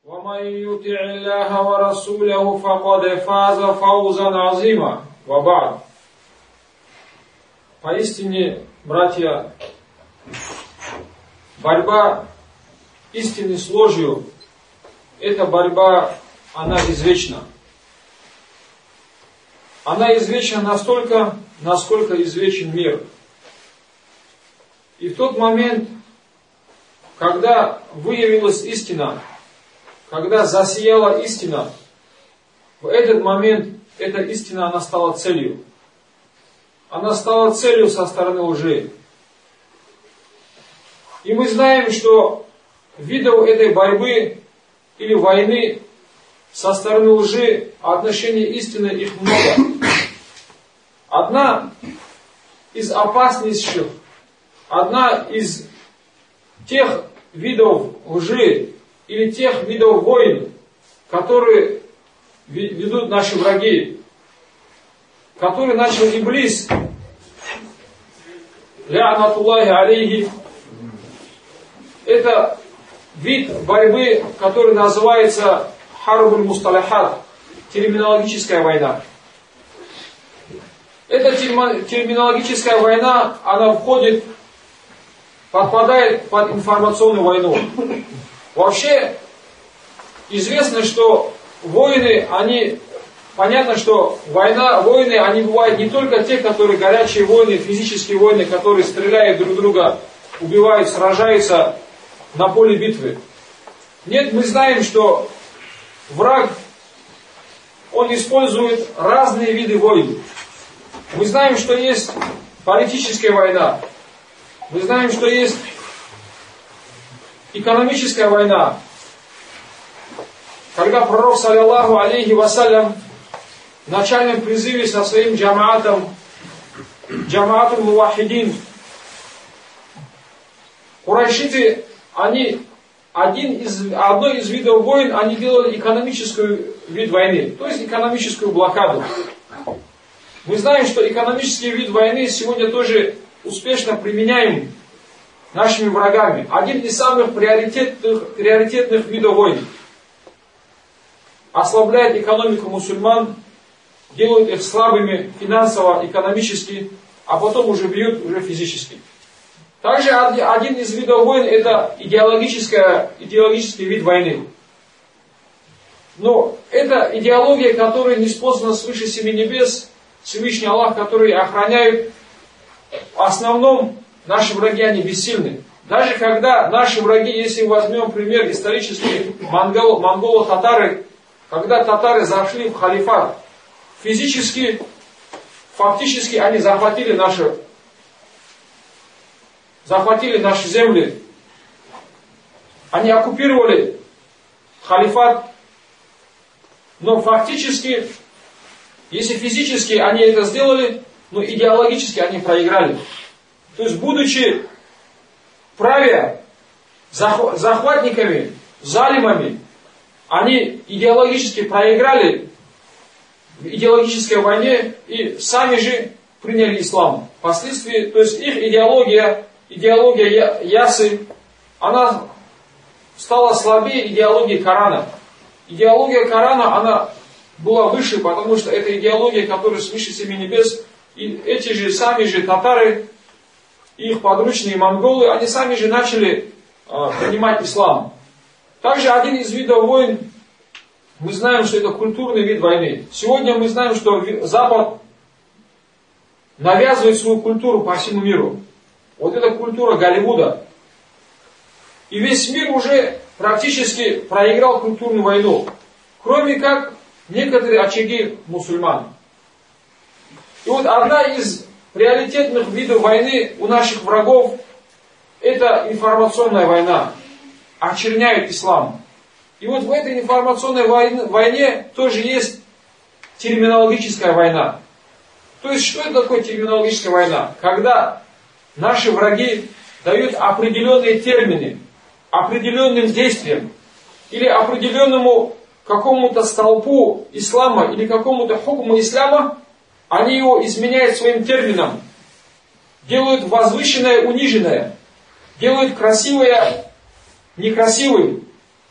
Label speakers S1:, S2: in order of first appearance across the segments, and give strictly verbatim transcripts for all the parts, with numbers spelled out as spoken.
S1: وَمَنْ يُطِعِ اللَّهَ وَرَسُولَهُ فَقَدْ فَازَ فَوْزًا عَظِيمًا. وَبَعْدُ. Поистине, братья, борьба истины с ложью, эта борьба, она извечна. Она извечна настолько, насколько извечен мир. И в тот момент, когда выявилась истина, когда засияла истина, в этот момент эта истина, она стала целью. Она стала целью со стороны лжи. И мы знаем, что видов этой борьбы или войны со стороны лжи, а отношения истины их много. Одна из опаснейших, одна из тех видов лжи или тех видов войн, которые ведут наши враги, который начал Иблис, ля'натуллахи алейхи, это вид борьбы, который называется харбуль мусталахат, терминологическая война. Эта терминологическая война, она входит, подпадает под информационную войну. Вообще, известно, что войны, они, понятно, что война, войны, они бывают не только те, которые горячие войны, физические войны, которые стреляют друг друга, убивают, сражаются на поле битвы. Нет, мы знаем, что враг, он использует разные виды войн. Мы знаем, что есть политическая война. Мы знаем, что есть экономическая война. Когда пророк, саллиллаху алейхи вассалям, в начальном призыве со своим джамаатом, джамаатом мувахидин, курайшиты, они один из, одной из видов войн, они делали экономическую вид войны, то есть экономическую блокаду. Мы знаем, что экономический вид войны сегодня тоже успешно применяем нашими врагами. Один из самых приоритетных, приоритетных видов войн. Ослабляет экономику мусульман, делают их слабыми финансово, экономически, а потом уже бьют уже физически. Также один из видов войн это идеологическая, идеологический вид войны. Но это идеология, которая неспослана свыше семи небес, Всевышний Аллах, который охраняет. В основном наши враги, они бессильны. Даже когда наши враги, если возьмем пример исторический, монгол, монголо-татары, когда татары зашли в халифат, физически, фактически они захватили наши, захватили наши земли. Они оккупировали халифат, но фактически, если физически они это сделали, но идеологически они проиграли. То есть, будучи правя захватниками, залимами, они идеологически проиграли в идеологической войне и сами же приняли ислам. Впоследствии, то есть их идеология, идеология Ясы, она стала слабее идеологии Корана. Идеология Корана, она была выше, потому что это идеология, которая свыше семи небес. И эти же, сами же татары, их подручные монголы, они сами же начали э, принимать ислам. Также один из видов войн, мы знаем, что это культурный вид войны. Сегодня мы знаем, что Запад навязывает свою культуру по всему миру. Вот эта культура Голливуда. И весь мир уже практически проиграл культурную войну. Кроме как некоторые очаги мусульман. И вот одна из приоритетных видов войны у наших врагов это информационная война. Очерняют ислам. И вот в этой информационной войне, войне тоже есть терминологическая война. То есть, что это такое терминологическая война? Когда наши враги дают определенные термины определенным действиям или определенному какому-то столпу ислама или какому-то хукму ислама, они его изменяют своим термином, делают возвышенное униженное, делают красивое некрасивым,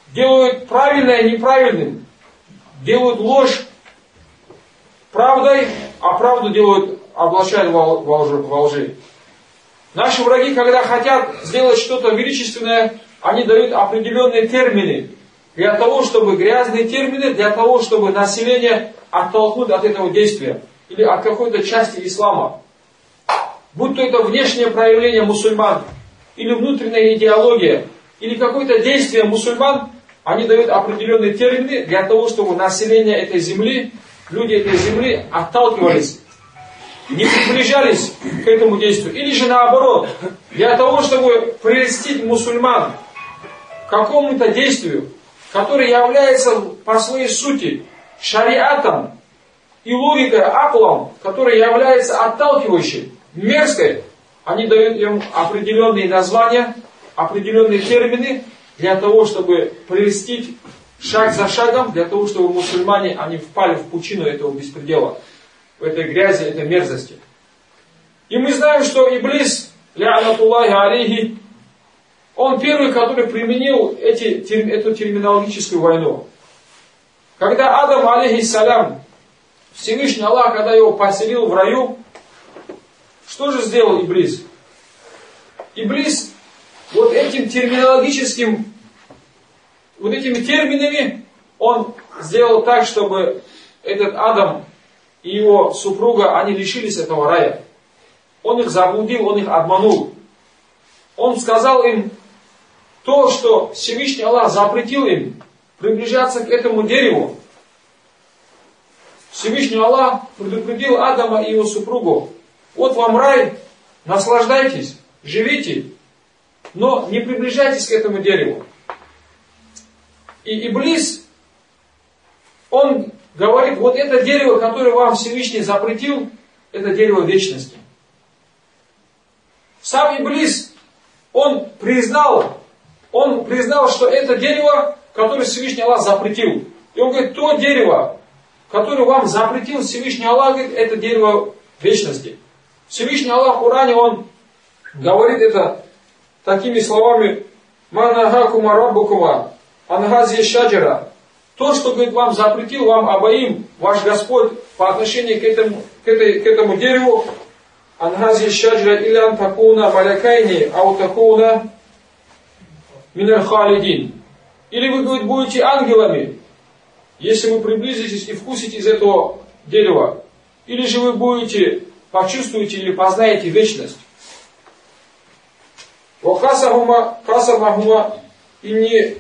S1: делают правильное неправильным, делают ложь правдой, а правду делают, облачают во лжи. Наши враги, когда хотят сделать что-то величественное, они дают определенные термины, для того, чтобы грязные термины, для того, чтобы население оттолкнуть от этого действия, или от какой-то части ислама. Будь то это внешнее проявление мусульман, или внутренняя идеология, или какое-то действие мусульман, они дают определенные термины для того, чтобы население этой земли, люди этой земли отталкивались, не приближались к этому действию. Или же наоборот, для того, чтобы прелестить мусульман к какому-то действию, которое является по своей сути шариатом и логикой, аклом, которое является отталкивающей, мерзкой, они дают им определенные названия, определенные термины, для того, чтобы прелестить шаг за шагом, для того, чтобы мусульмане они впали в пучину этого беспредела, в этой грязи, этой мерзости. И мы знаем, что Иблис, ля'натуллахи алейхи, он первый, который применил эти, эту терминологическую войну. Когда Адам, алейхиссалям, Всевышний Аллах, когда его поселил в раю, что же сделал Иблис? Иблис вот этим терминологическим, вот этими терминами, он сделал так, чтобы этот Адам и его супруга, они лишились этого рая. Он их заблудил, он их обманул. Он сказал им то, что Всевышний Аллах запретил им приближаться к этому дереву. Всевышний Аллах предупредил Адама и его супругу: вот вам рай, наслаждайтесь, живите, но не приближайтесь к этому дереву. И Иблис, он говорит: вот это дерево, которое вам Всевышний запретил, это дерево вечности. Сам Иблис, он признал, он признал, что это дерево, которое Всевышний Аллах запретил. И он говорит: то дерево, которое вам запретил Всевышний Аллах, говорит, это дерево вечности. Всевышний Аллах в Коране, он говорит это такими словами: «Манахакума раббукума ангази шаджара». То, что, говорит, вам запретил, вам обоим ваш Господь по отношению к этому, к этой, к этому дереву, ангази шаджара или антакуна малякайни аутакуна миналь халидин. Или вы, говорит, будете ангелами, если вы приблизитесь и вкусите из этого дерева. Или же вы будете, почувствуете или познаете вечность. Вахасахума касамахума инни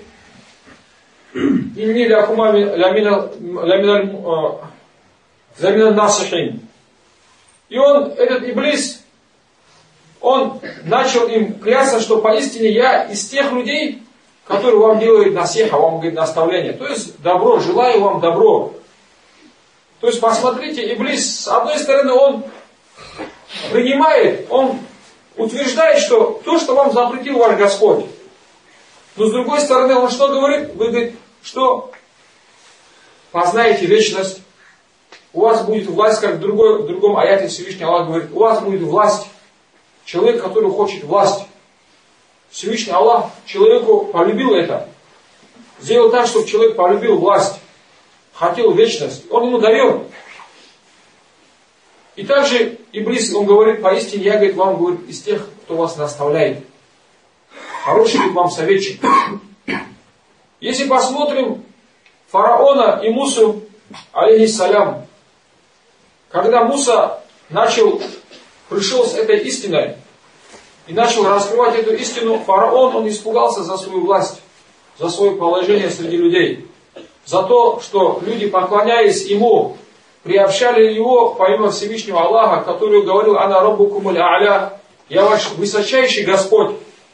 S1: инни лякума ламинал насихин. И он, этот Иблис, он начал им клясться, что поистине я из тех людей, которые вам делают насиха, вам говорит наставление. То есть добро, желаю вам добро. То есть посмотрите, Иблис, с одной стороны, он принимает, он утверждает, что то, что вам запретил ваш Господь. Но с другой стороны, он что говорит? Вы говорите, что познаете вечность, у вас будет власть, как в, другой, в другом аяте Всевышний Аллах говорит, у вас будет власть. Человек, который хочет власть. Всевышний Аллах человеку полюбил это. Сделал так, чтобы человек полюбил власть. Хотел вечность. Он ему дает. И также Иблис, он говорит, поистине я, говорит, вам, говорит, из тех, кто вас наставляет. Хороший, говорит, вам советчик. Если посмотрим фараона и Мусу, алейхиссалям, когда Муса начал, пришел с этой истиной и начал раскрывать эту истину, фараон, он испугался за свою власть, за свое положение среди людей, за то, что люди, поклоняясь ему, приобщали его помимо Всевышнего Аллаха, который говорил: «Ана раббукумуль а'ля», «Я ваш высочайший Господь».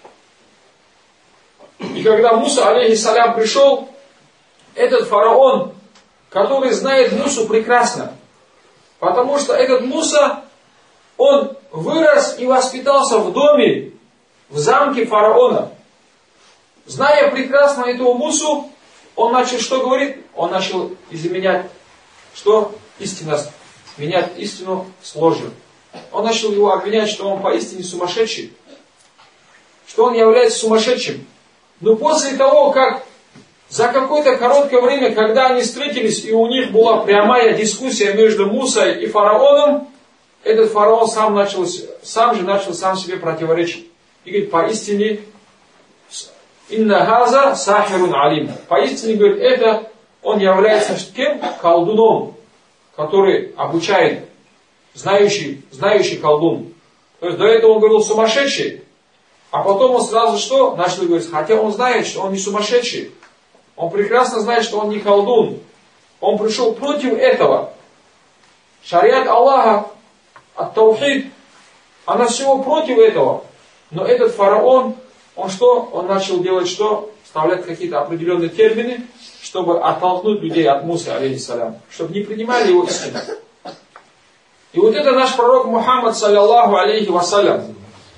S1: И когда Муса, алейхиссалям, пришел, этот фараон, который знает Мусу прекрасно, потому что этот Муса, он вырос и воспитался в доме, в замке фараона. Зная прекрасно этого Мусу, он начал что говорит? Он начал изменять, что истинность, менять истину с ложью. Он начал его обвинять, что он поистине сумасшедший, что он является сумасшедшим. Но после того, как За какое-то короткое время, когда они встретились, и у них была прямая дискуссия между Мусой и фараоном, этот фараон сам, начал, сам же начал сам себе противоречить. И говорит, поистине, инна газа сахирун алим. Поистине, говорит, это он является кем? Колдуном, который обучает, знающий, знающий колдун. То есть до этого он говорил сумасшедший, а потом он сразу что? Начал говорить, хотя он знает, что он не сумасшедший. Он прекрасно знает, что он не колдун. Он пришел против этого. Шариат Аллаха, ат-таухид, она всего против этого. Но этот фараон, он что? Он начал делать что? Вставлять какие-то определенные термины, чтобы оттолкнуть людей от Мусы, алейхиссалям, чтобы не принимали его истину. И вот это наш пророк Мухаммад, саллаллаху алейхи вассалям.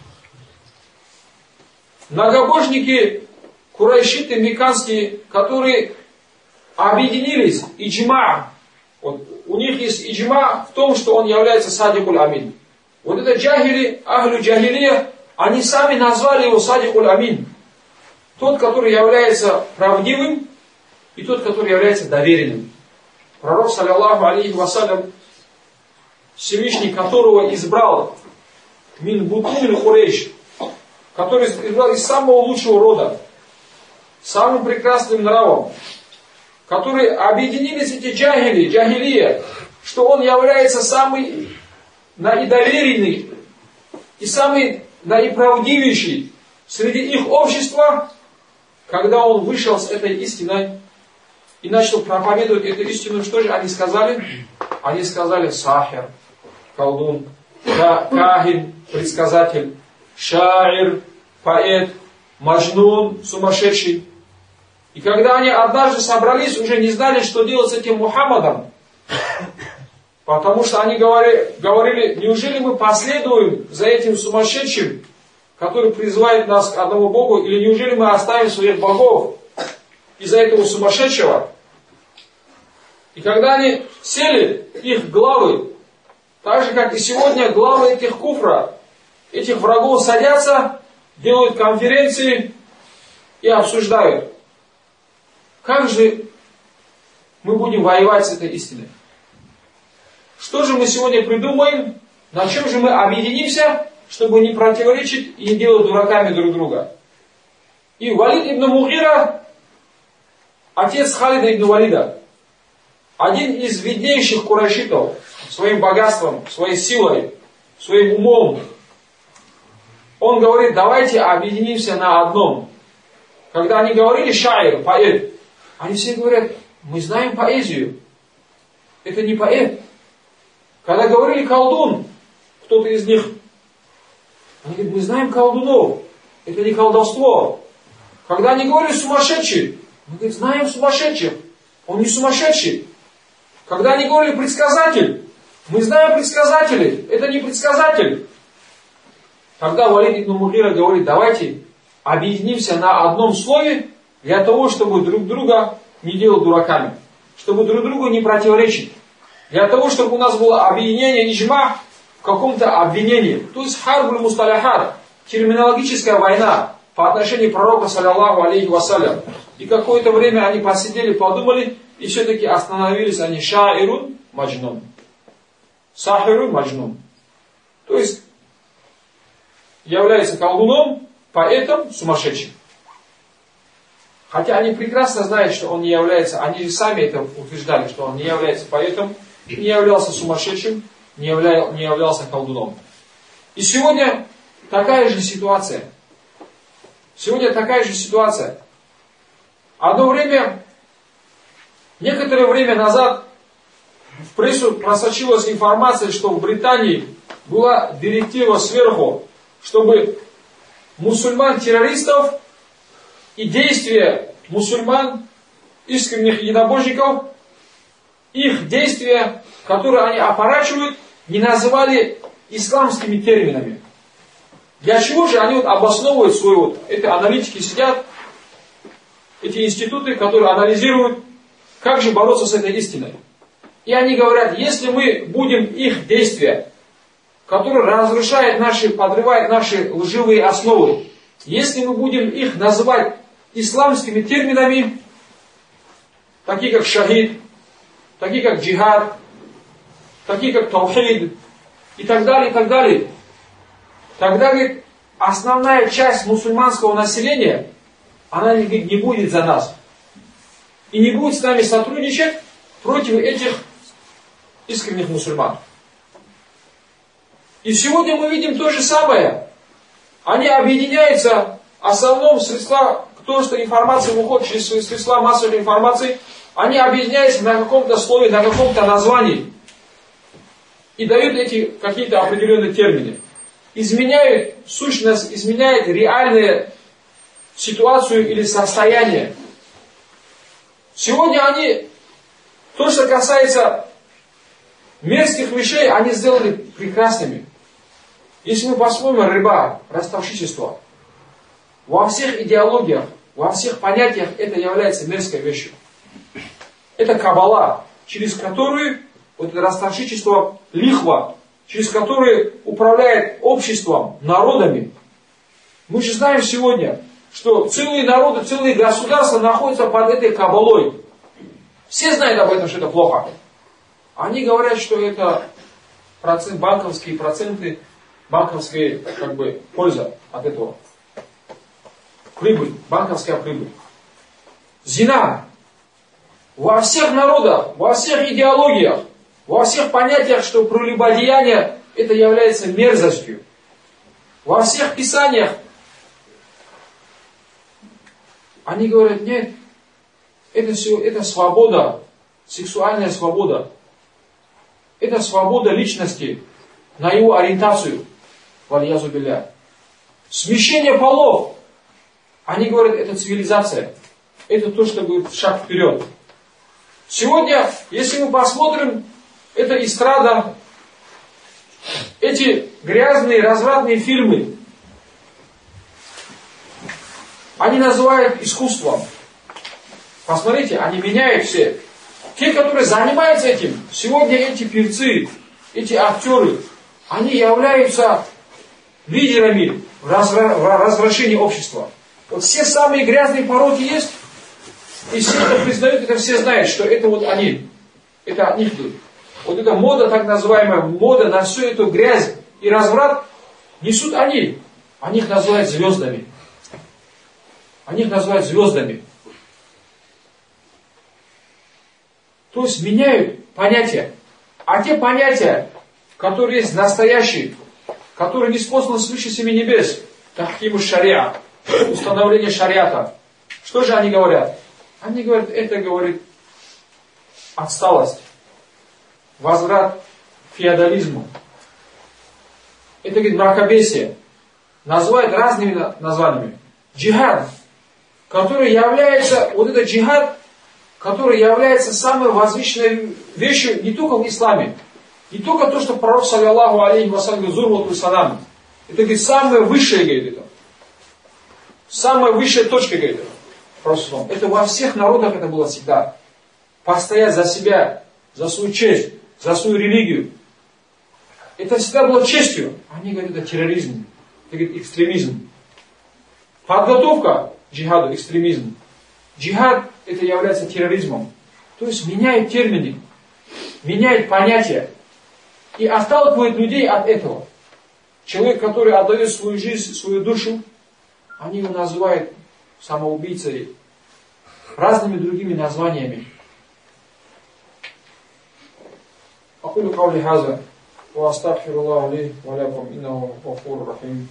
S1: Многобожники, курайшиты, мекканские, которые объединились, иджма, вот, у них есть иджма в том, что он является садикуль амин. Вот это джахили, ахлю джахилия, они сами назвали его садикуль амин. Тот, который является правдивым, и тот, который является доверенным. Пророк, саллаллаху алейхи вассалям, Всевышний, которого избрал мин бутун Курейш, который избрал из самого лучшего рода, самым прекрасным нравом, которые объединились эти джахили, джахилия, что он является самый наидоверенный и самый наиправдивейший среди их общества, когда он вышел с этой истиной и начал проповедовать эту истину, что же они сказали? Они сказали сахир, колдун, кахин, предсказатель, шаир, поэт, маджнун, сумасшедший. И когда они однажды собрались, уже не знали, что делать с этим Мухаммадом. Потому что они говорили, говорили, неужели мы последуем за этим сумасшедшим, который призывает нас к одному Богу, или неужели мы оставим своих богов из-за этого сумасшедшего? И когда они сели, их главы, так же как и сегодня главы этих куфра, этих врагов садятся, делают конференции и обсуждают, как же мы будем воевать с этой истиной. Что же мы сегодня придумаем, на чем же мы объединимся, чтобы не противоречить и не делать дураками друг друга. И Валид ибн Мугира, отец Халида ибн Валида, один из виднейших курайшитов, своим богатством, своей силой, своим умом, он говорит, давайте объединимся на одном. Когда они говорили шаир, поэт, они все говорят, мы знаем поэзию, это не поэт. Когда говорили колдун, кто-то из них, они говорят, мы знаем колдунов, это не колдовство. Когда они говорили сумасшедший, мы говорим, знаем сумасшедших, он не сумасшедший. Когда они говорили предсказатель, мы знаем предсказателей, это не предсказатель. Когда Валид ибн Мугира говорит, давайте объединимся на одном слове, для того, чтобы друг друга не делать дураками, чтобы друг другу не противоречить, для того, чтобы у нас было объединение иджма в каком-то обвинении. То есть харбуль мусталяхат, терминологическая война по отношению пророка, саллаллаху алейхи вассалям. И какое-то время они посидели, подумали, и все-таки остановились они шаирун маджнун. Сахирун маджнун. То есть является колдуном, поэтом, сумасшедшим. Хотя они прекрасно знают, что он не является, они же сами это утверждали, что он не является поэтом, не являлся сумасшедшим, не, явля, не являлся колдуном. И сегодня такая же ситуация. Сегодня такая же ситуация. Одно время, некоторое время назад, в прессу просочилась информация, что в Британии была директива сверху, чтобы мусульман-террористов и действия мусульман, искренних единобожников, их действия, которые они опорачивают, не называли исламскими терминами. Для чего же они вот обосновывают свой вот, эти аналитики сидят, эти институты, которые анализируют, как же бороться с этой истиной. И они говорят, если мы будем их действия, которые разрушают наши, подрывают наши лживые основы, если мы будем их называть исламскими терминами, такие как шахид, такие как джихад, такие как таухид и так далее, и так далее. Тогда, говорит, основная часть мусульманского населения, она не будет за нас. И не будет с нами сотрудничать против этих искренних мусульман. И сегодня мы видим то же самое. Они объединяются, в основном средства, то, что информация выходит через свои средства массовой информации, они объединяются на каком-то слове, на каком-то названии. И дают эти какие-то определенные термины. Изменяют сущность, изменяют реальную ситуацию или состояние. Сегодня они, то, что касается мерзких вещей, они сделали прекрасными. Если мы посмотрим рыба, ростовщичество, во всех идеологиях, во всех понятиях это является мерзкой вещью. Это каббала, через которую вот это ростовщичество, лихва, через которую управляет обществом, народами. Мы же знаем сегодня, что целые народы, целые государства находятся под этой каббалой. Все знают об этом, что это плохо. Они говорят, что это процент, банковские проценты, банковская как бы, польза от этого. Прибыль, банковская прибыль. Зина. Во всех народах, во всех идеологиях, во всех понятиях, что прелюбодеяние это является мерзостью. Во всех писаниях они говорят, нет, это все, это свобода, сексуальная свобода. Это свобода личности на его ориентацию. Вальязу билля. Смещение полов. Они говорят, это цивилизация. Это то, что говорит шаг вперед. Сегодня, если мы посмотрим, это эстрада, эти грязные, развратные фильмы, они называют искусством. Посмотрите, они меняют все. Те, которые занимаются этим, сегодня эти певцы, эти актеры, они являются лидерами в развращении общества. Вот все самые грязные пороки есть, и все, кто признают, это все знают, что это вот они. Это от них идут. Вот эта мода, так называемая мода на всю эту грязь и разврат, несут они. Они их называют звездами. Они их называют звездами. То есть меняют понятия. А те понятия, которые есть настоящие, которые неспосланы свыше семи небес, тахкиму шариа, установление шариата. Что же они говорят? Они говорят, это говорит отсталость, возврат к феодализму. Это говорит мракобесие. Называют разными названиями. Джихад, который является, вот этот джихад, который является самой возвышенной вещью не только в исламе, не только то, что пророк, саллиллаху алейхи вассалям, зурвату салам, это говорит, самое высшее, говорит это. Самая высшая точка, говорит это. Это во всех народах это было всегда. Постоять за себя, за свою честь, за свою религию. Это всегда было честью. Они говорят, это терроризм, это говорит, экстремизм. Подготовка джихаду, экстремизм. Джихад это является терроризмом. То есть меняет термины, меняет понятия и отталкивает людей от этого. Человек, который отдает свою жизнь, свою душу, они его называют самоубийцей, разными другими названиями. أقول قولي هذا وأستغفر الله لي ولكم إنه غفور رحيم.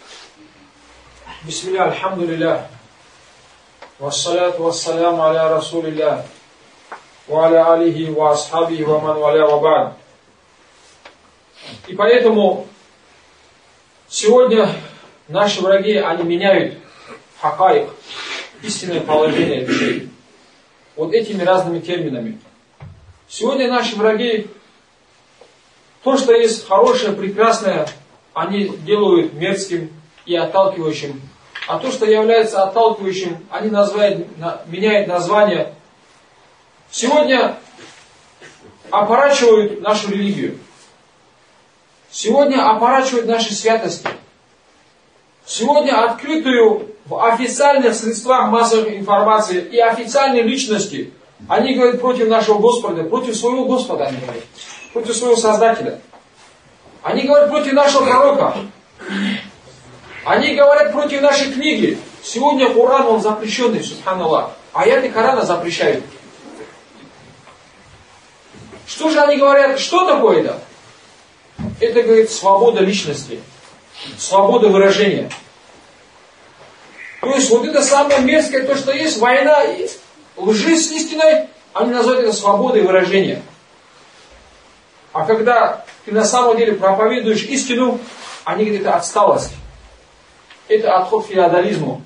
S1: بسم الله الحمد لله والصلاة والسلام على رسول الله وعلى آله وأصحابه ومن والاه وبعد. И поэтому сегодня наши враги, они меняют хакаик, истинное положение вещей, вот этими разными терминами. Сегодня наши враги, то, что есть хорошее, прекрасное, они делают мерзким и отталкивающим. А то, что является отталкивающим, они называют, меняют название. Сегодня опорачивают нашу религию. Сегодня опорачивают наши святости. Сегодня открытую в официальных средствах массовой информации и официальной личности Они говорят против нашего Господа, против своего Господа они говорят, против своего Создателя. Они говорят против нашего пророка. Они говорят против нашей книги. Сегодня Коран, он запрещенный, субханаллах. Аяты Корана запрещают. Что же они говорят? Что такое это? Это, говорит, свобода личности. Свобода выражения. То есть вот это самое мерзкое, то, что есть, война, лжи с истиной, они называют это свободой выражения. А когда ты на самом деле проповедуешь истину, они говорят, это отсталость. Это отход к феодализму.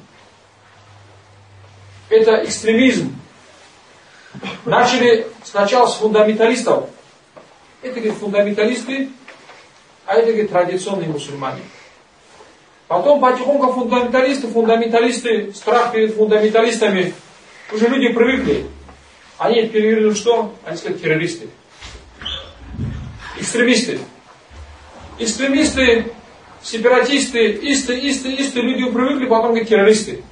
S1: Это экстремизм. Начали сначала с фундаменталистов. Это, говорит, фундаменталисты, а это, говорит, традиционные мусульмане. Потом потихоньку фундаменталисты, фундаменталисты, страх перед фундаменталистами. Уже люди привыкли. Они перевернули что? Они сказали террористы. Экстремисты. Экстремисты, сепаратисты, исты, исты, исты, люди привыкли, потом говорят террористы.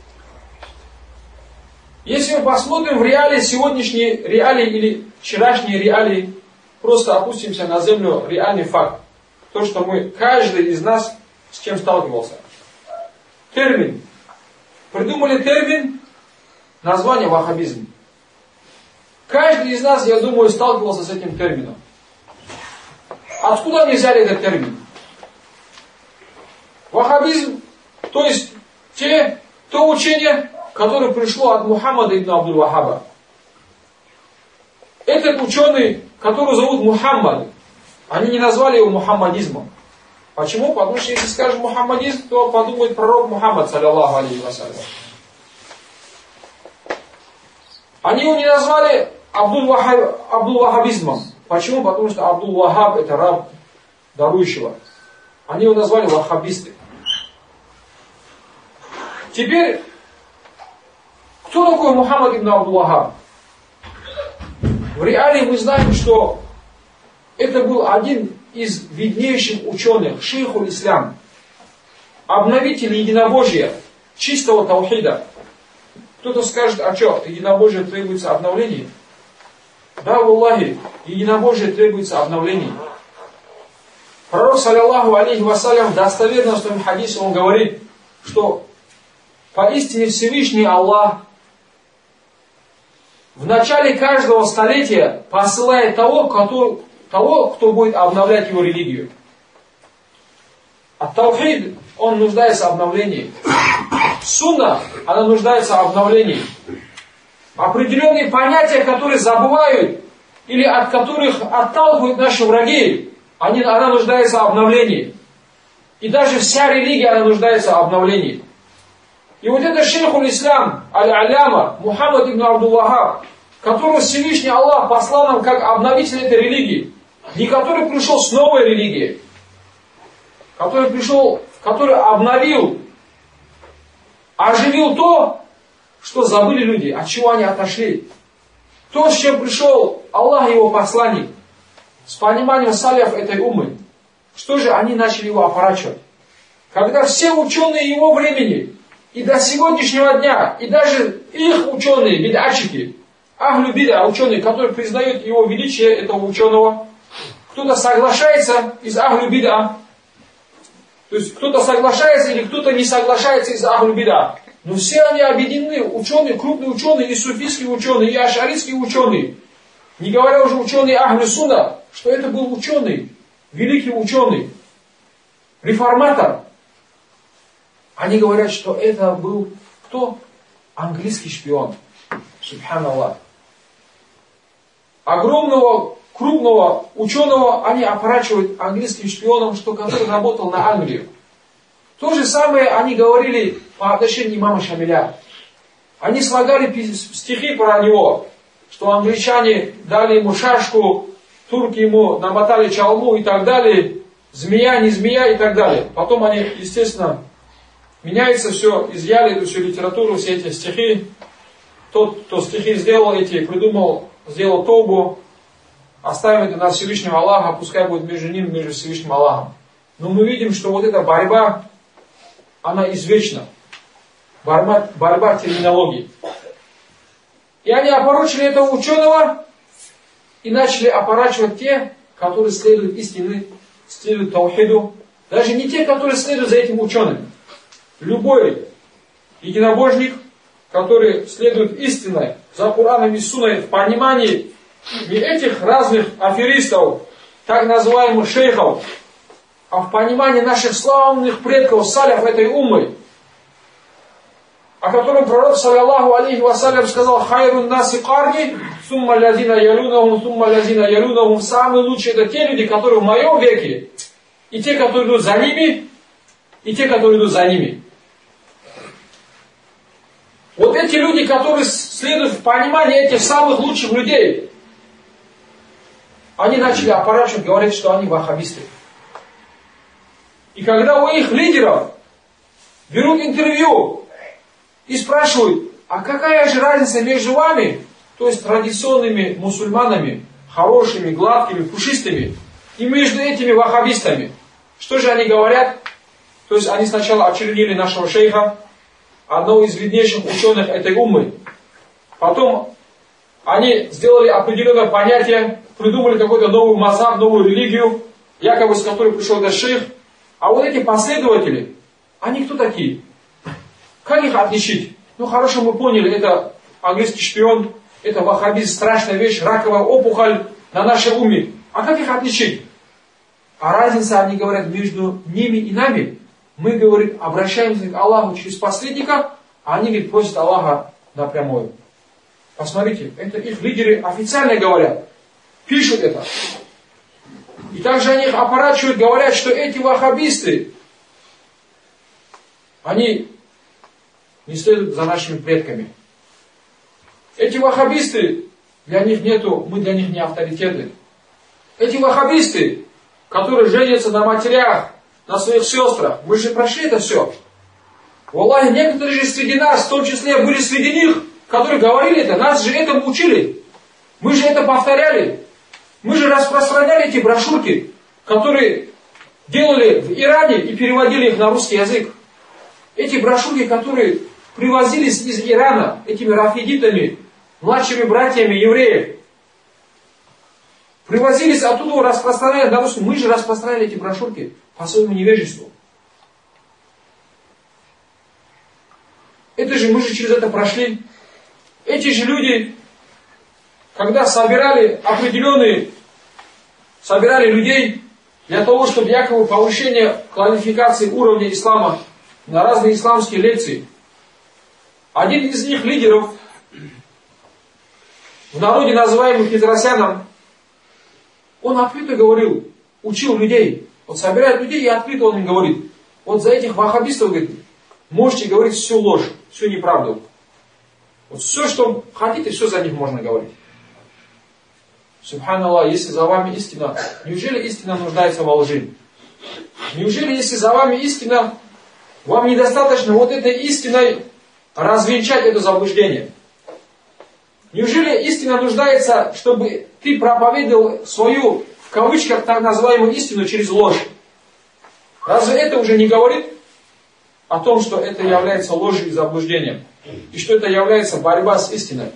S1: Если мы посмотрим в реалии, сегодняшние реалии или вчерашние реалии, просто опустимся на землю, реальный факт. То, что мы, каждый из нас с чем сталкивался. Термин. Придумали термин, название ваххабизм. Каждый из нас, я думаю, сталкивался с этим термином. Откуда они взяли этот термин? Ваххабизм, то есть те, то учение, которое пришло от Мухаммада ибн Абдул-Вахаба. Этот ученый, которого зовут Мухаммад, они не назвали его мухаммадизмом. Почему? Потому что если скажешь мухаммадизм, то подумает пророк Мухаммад, саллиллаху алейхи вассалям. Они его не назвали Абдул-Вахабизмом. Почему? Потому что Абдул-Вахаб это раб дарующего. Они его назвали ваххабисты. Теперь, кто такой Мухаммад ибн Абдул-Вахаб? В реалии мы знаем, что это был один из виднейших ученых, шейхуль ислам, обновитель единобожия, чистого таухида. Кто-то скажет, а что, единобожие требуется обновление? Да, валлахи, единобожие требуется обновление. Пророк, саллиллаху алейхи вассалям, достоверно в своем хадисе, он говорит, что поистине Всевышний Аллах в начале каждого столетия посылает того, кто, того, кто будет обновлять его религию. А таухид, он нуждается в обновлении. Сунна, она нуждается в обновлении. Определенные понятия, которые забывают, или от которых отталкивают наши враги, они, она нуждается в обновлении. И даже вся религия, она нуждается в обновлении. И вот это шейхуль ислам, аль-аляма, Мухаммад ибн Абдул-Вахаб, которого Всевышний Аллах послал нам как обновитель этой религии, не который пришел с новой религией, который пришел, который обновил, оживил то, что забыли люди, от чего они отошли. То, с чем пришел Аллах и его посланник, с пониманием саляф этой уммы, что же они начали его опорачивать? Когда все ученые его времени, и до сегодняшнего дня, и даже их ученые, бид'атчики, ахлю бид'а, ученые, которые признают его величие, этого ученого, кто-то соглашается из ахлю бид'а, то есть кто-то соглашается или кто-то не соглашается из ахлю бид'а. Но все они объединены, ученые, крупные ученые, и суфийские ученые, и ашаритские ученые, не говоря уже ученые ахлю сунна, что это был ученый, великий ученый, реформатор. Они говорят, что это был кто? Английский шпион. Субханаллах. Огромного, крупного ученого они опорачивают английским шпионом, что который работал на Англию. То же самое они говорили по отношению имама Шамиля. Они слагали стихи про него, что англичане дали ему шашку, турки ему намотали чалму и так далее, змея, не змея и так далее. Потом они, естественно, меняется все, изъяли эту всю литературу, все эти стихи. Тот, кто стихи сделал эти, придумал, сделал тобу, оставим это на Всевышнего Аллаха, пускай будет между ним и между Всевышним Аллахом. Но мы видим, что вот эта борьба, она извечна. Борьба, борьба терминологии. И они опорочили этого ученого и начали опорачивать те, которые следуют истине, следуют таухиду. Даже не те, которые следуют за этим ученым. Любой единобожник, который следует истиной, за Кураном и Сунной в понимании не этих разных аферистов, так называемых шейхов, а в понимании наших славных предков, саляф этой уммы, о котором пророк, саллаллаху алейхи вассалям, сказал: «Хайрун наси карни, сумма лязина ялюнахум, сумма лязина ялюнахум». Самые лучшие это те люди, которые в моем веке, и те, которые идут за ними, и те, которые идут за ними. Вот эти люди, которые следуют в понимании этих самых лучших людей, они начали опорачивать, говорить, что они ваххабисты. И когда у их лидеров берут интервью и спрашивают: а какая же разница между вами, то есть традиционными мусульманами, хорошими, гладкими, пушистыми, и между этими ваххабистами? Что же они говорят? То есть они сначала очернили нашего шейха, одного из виднейших ученых этой уммы. Потом они сделали определенное понятие, придумали какой-то новый мазхаб, новую религию, якобы с которой пришел этот шейх. А вот эти последователи, они кто такие? Как их отличить? Ну хорошо, мы поняли, это английский шпион, это ваххабист, страшная вещь, раковая опухоль на нашей уме. А как их отличить? А разница, они говорят, между ними и нами. Мы, говорит, обращаемся к Аллаху через посредника, а они, говорит, просят Аллаха напрямую. Посмотрите, это их лидеры официально говорят, пишут это. И также они их опорачивают, говорят, что эти ваххабисты, они не следуют за нашими предками. Эти ваххабисты, для них нету, мы для них не авторитеты. Эти ваххабисты, которые женятся на матерях, на своих сестрах, мы же прошли это все. Валлахи, некоторые же среди нас, в том числе были среди них, которые говорили это, нас же этому учили. Мы же это повторяли. Мы же распространяли эти брошюрки, которые делали в Иране и переводили их на русский язык. Эти брошюрки, которые привозились из Ирана этими рафидитами, младшими братьями евреев, привозились оттуда, распространяли на русском. Мы же распространяли эти брошюрки по своему невежеству. Это же мы же через это прошли. Эти же люди, когда собирали определенные, собирали людей для того, чтобы якобы повышение квалификации уровня ислама на разные исламские лекции, один из них лидеров, в народе называемый Петросяном, он открыто говорил, учил людей, вот собирает людей и открыто он им говорит: вот за этих ваххабистов, говорит, можете говорить всю ложь, всю неправду. Вот все, что хотите, все за них можно говорить. Субханаллах, если за вами истина, неужели истина нуждается во лжи? Неужели, если за вами истина, вам недостаточно вот этой истиной развенчать это заблуждение? Неужели истина нуждается, чтобы ты проповедовал свою, в кавычках, так называемую истину через ложь? Разве это уже не говорит о том, что это является ложью и заблуждением? И что это является борьба с истиной?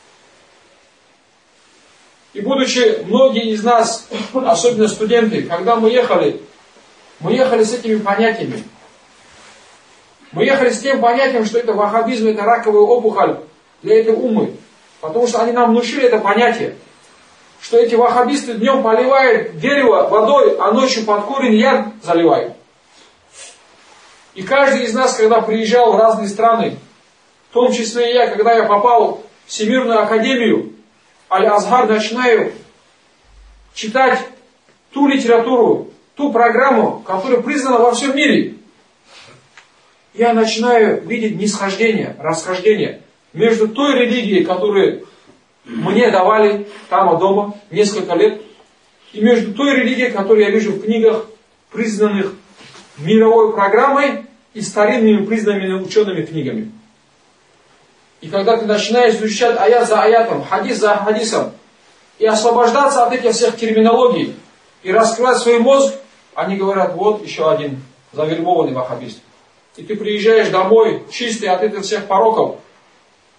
S1: И будучи многие из нас, особенно студенты, когда мы ехали, мы ехали с этими понятиями. Мы ехали с тем понятием, что это ваххабизм, это раковая опухоль для этой уммы. Потому что они нам внушили это понятие, что эти ваххабисты днем поливают дерево водой, а ночью под корень яд заливают. И каждый из нас, когда приезжал в разные страны, в том числе и я, когда я попал в Всемирную Академию Аль-Азхар, начинаю читать ту литературу, ту программу, которая признана во всем мире, я начинаю видеть нисхождение, расхождение между той религией, которую мне давали там дома несколько лет, и между той религией, которую я вижу в книгах, признанных мировой программой и старинными признанными учеными книгами. И когда ты начинаешь изучать аят за аятом, хадис за хадисом, и освобождаться от этих всех терминологий, и раскрывать свой мозг, они говорят: вот еще один завербованный ваххабист. И ты приезжаешь домой, чистый от этих всех пороков,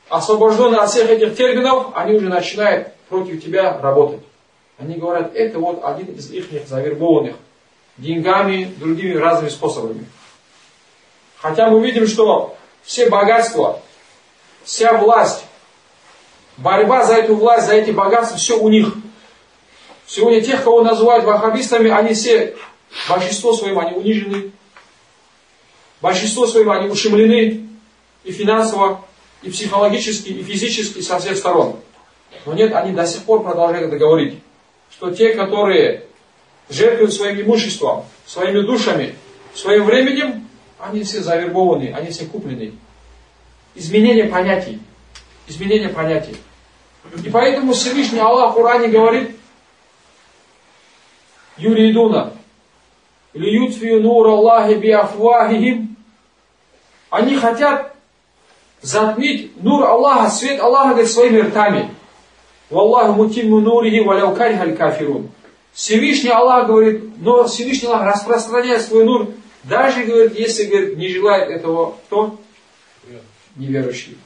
S1: освобожденные от всех этих терминов, они уже начинают против тебя работать. Они говорят, это вот один из их завербованных деньгами, другими разными способами. Хотя мы видим, что все богатства, вся власть, борьба за эту власть, за эти богатства, все у них. Сегодня тех, кого называют ваххабистами, они все, большинство своим они унижены, большинство своим они ущемлены и финансово, и психологически, и физически, и со всех сторон. Но нет, они до сих пор продолжают это говорить, что те, которые жертвуют своим имуществом, своими душами, своим временем, они все завербованы, они все куплены. Изменение понятий. Изменение понятий. И поэтому Всевышний Аллах в Коране говорит, Юридуна, лиютфию нур Аллахи биафвахихим. Они хотят затмить нур Аллаха, свет Аллаха, говорит, своими ртами. Валлаху мутимму нурихи валяу карихаль кафирун. Всевышний Аллах говорит, но Всевышний Аллах распространяет свой нур, даже, говорит, если, говорит, не желает этого кто? Неверующий.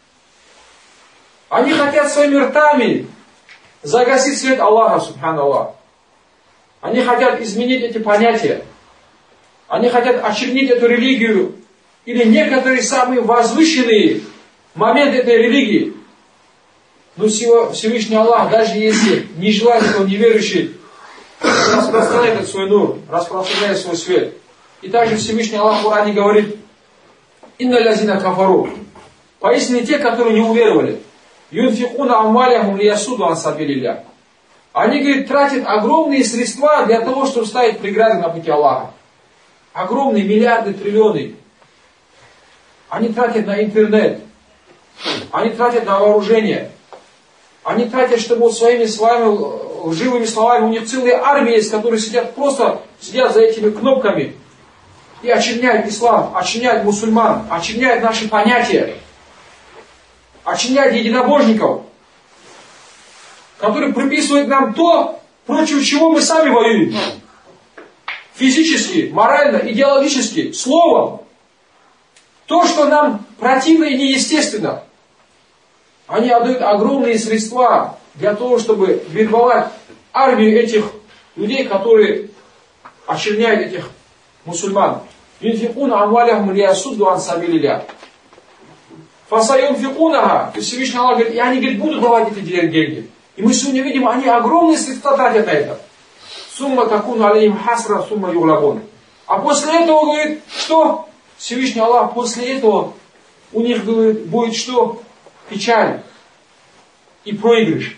S1: Они хотят своими ртами загасить свет Аллаха, субханаллах. Они хотят изменить эти понятия. Они хотят очернить эту религию. Или некоторые самые возвышенные моменты этой религии. Но Всевышний Аллах, даже если не желает этого неверующий, распространяет свой нур, распространяет свой свет. И также Всевышний Аллах в Коране говорит, «Инна лязина кафару». Поистине те, которые не уверовали. «Юнфикуна амваляхум лиясуду ан сабилилля». Они, говорит, тратят огромные средства для того, чтобы ставить преграды на пути Аллаха. Огромные миллиарды, триллионы. Они тратят на интернет. Они тратят на вооружение. Они тратят, чтобы вот своими словами, лживыми словами, у них целые армии есть, которые сидят просто, сидят за этими кнопками и очерняют ислам, очерняют мусульман, очерняют наши понятия, очерняют единобожников, которые приписывают нам то, против чего мы сами воюем. Физически, морально, идеологически, словом. То, что нам противно и неестественно. Они отдают огромные средства для того, чтобы вербовать армию этих людей, которые очерняют этих мусульман. Юнфикуна амваляхум лиясудду ан сабилилля. Фасаюнфикунага. То есть Всевышний Аллах говорит, и они, говорит, будут давать эти деньги. И мы сегодня видим, они огромные средства тратят на это. Сумма такуна алейхим хасра, сумма юглабон. А после этого, говорит, что? Всевышний Аллах после этого у них, говорит, будет что? Печаль и проигрыш.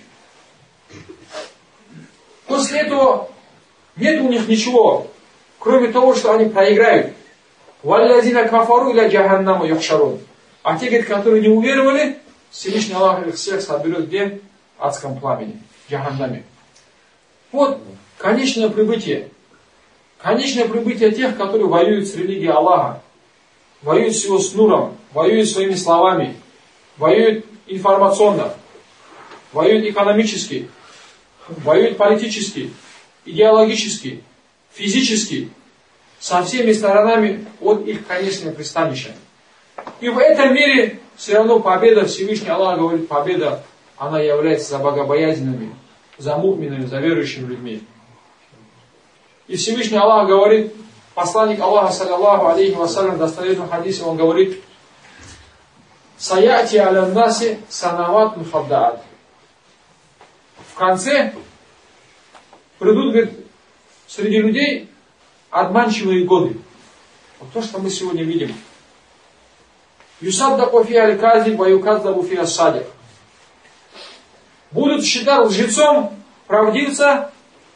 S1: После этого нет у них ничего, кроме того, что они проиграют. Валлазина кафару иля джаханнама юхшарун. А те, говорит, которые не уверовали, Всевышний Аллах их всех соберет где? В адском пламени, джаханнаме. Вот конечное прибытие. Конечное прибытие тех, которые воюют с религией Аллаха. Воюют с его снуром, воюют своими словами, воюют информационно, воюют экономически, воюют политически, идеологически, физически, со всеми сторонами от их конечного пристанища. И в этом мире все равно победа, Всевышний Аллах говорит, победа, она является за богобоязненными, за му'минами, за верующими людьми. И Всевышний Аллах говорит, посланник Аллаха, саллаллаху алейхи вассалям, в достоверном хадисе, он говорит, «Саяти аля наси санават мухаддаат». В конце придут, говорит, среди людей обманчивые годы. Вот то, что мы сегодня видим. «Юсаддаку фи аль-казиб, ва юкаддабу фи ас-садик». Будут считать лжецом правдивца,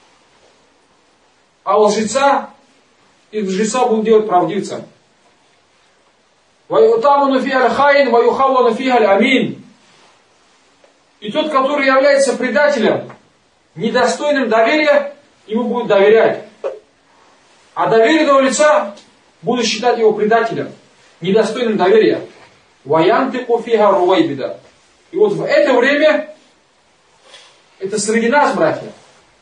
S1: а лжеца и лжеца будут делать правдивцем. «Ваютаману фи аль-хаин, ваюхавану фи аль-амин». И тот, который является предателем, недостойным доверия, ему будут доверять. А доверенного лица будут считать его предателем, недостойным доверия. «Ваянтыку фиха рувайбида». И вот в это время, это среди нас, братья,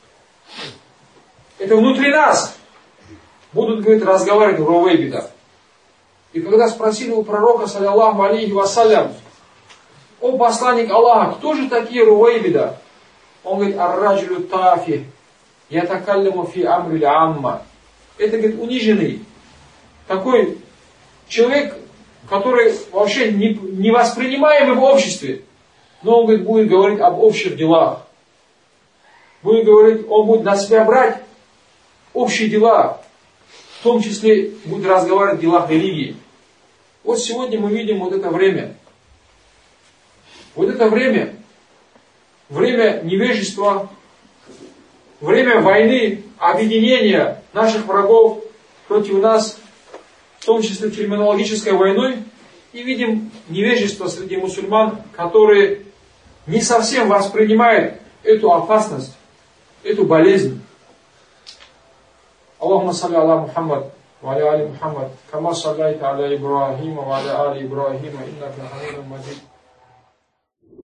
S1: это внутри нас будут, говорит, разговаривать рувайбида. И когда спросили у пророка, саллаллаху алейхи вассалям, о посланник Аллаха, кто же такие руайбида? Он говорит, ар-раджулю тафи, ятакалляму фи амриль амма. Это, говорит, униженный, такой человек, который вообще не, не воспринимаемый в обществе. Но он, говорит, будет говорить об общих делах. Будет говорить, он будет на себя брать общие дела. В том числе будет разговаривать о делах религии. Вот сегодня мы видим вот это время. Вот это время. Время невежества. Время войны, объединения наших врагов против нас. В том числе терминологической войной. И видим невежество среди мусульман, которые не совсем воспринимают эту опасность, эту болезнь. Аллахумма салли аля Мухаммад, ва аля али Мухаммад, кама саллайта аля Ибрахима, ва аля али Ибрахима, иннака хамидун маджид.